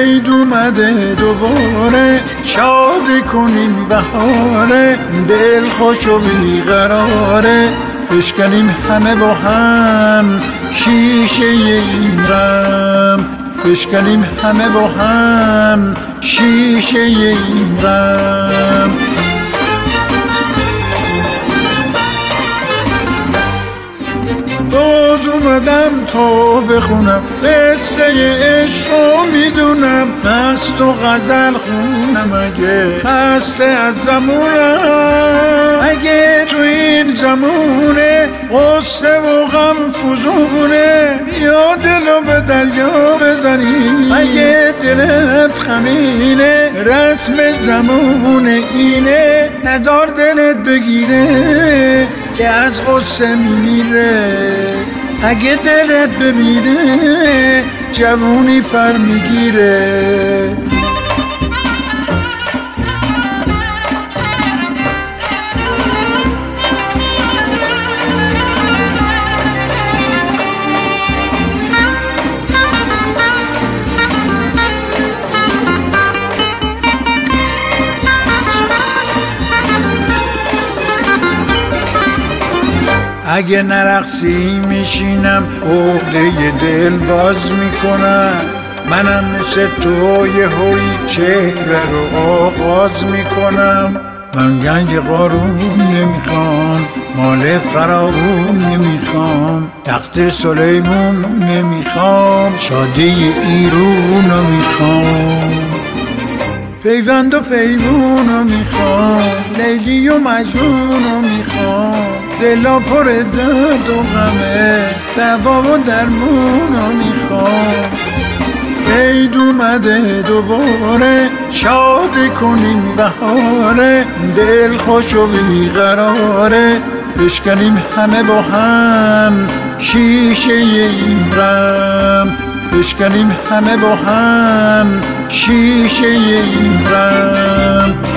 عید اومده دوباره، شاد کنیم بهاره، دل خوش و بیقراره، بشکنیم همه با هم شیشه این غم، بشکنیم همه با هم شیشه این غم. باز اومدم تا بخونم قصه عشق رو میدونم، مست و غزل خونم اگه خسته از زمونم، اگه تو این زمونه قصه و غم فزونه، بیا دلو به دریا بزنی، اگه دلت خمینه رسم زمونه اینه، نزار دلت بگیره که از غصه میمیره، اگه دلت بمیره جوونی پر میگیره. اگه نرقصی میشینم عقده دل باز میکنم، منم مثل تو یه هوی چهره رو آغاز میکنم، من گنج قارون نمیخوام، مال فراوون نمیخوام، تخت سلیمون نمیخوام، شادی ایرون رو میخوام، پیوند و پیمون رو میخوام، لیلی و مجنون رو میخوام، دلا پر درد و غمه، دوا و درمون رو میخوام. عید اومده دوباره، شاد کنیم بهاره، دل خوش و بیقراره، بشکنیم همه با هم شیشه این غم، بشکنیم همه با هم شیشه این غم.